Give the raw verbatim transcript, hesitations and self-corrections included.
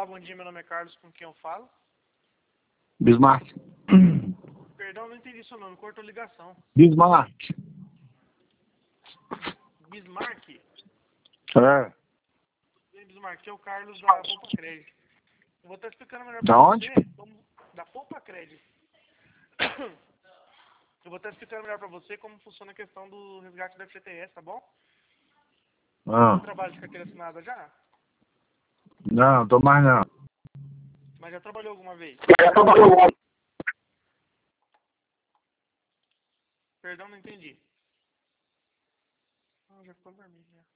Olá, bom dia, meu nome é Carlos, com quem eu falo? Bismarck. Perdão, não entendi seu nome, cortou a ligação. Bismarck. Bismarck? É. E aí, Bismarck, é o Carlos da Poupa Crédito. Eu vou estar explicando melhor Da pra onde? você, como... da Poupa Crédito. Eu vou estar explicando melhor pra você como funciona a questão do resgate da F G T S, tá bom? Ah. Você trabalha de carteira assinada já? Não, tô mais não. Mas já trabalhou alguma vez? Perdão, não entendi. Ah, já ficou vermelho já.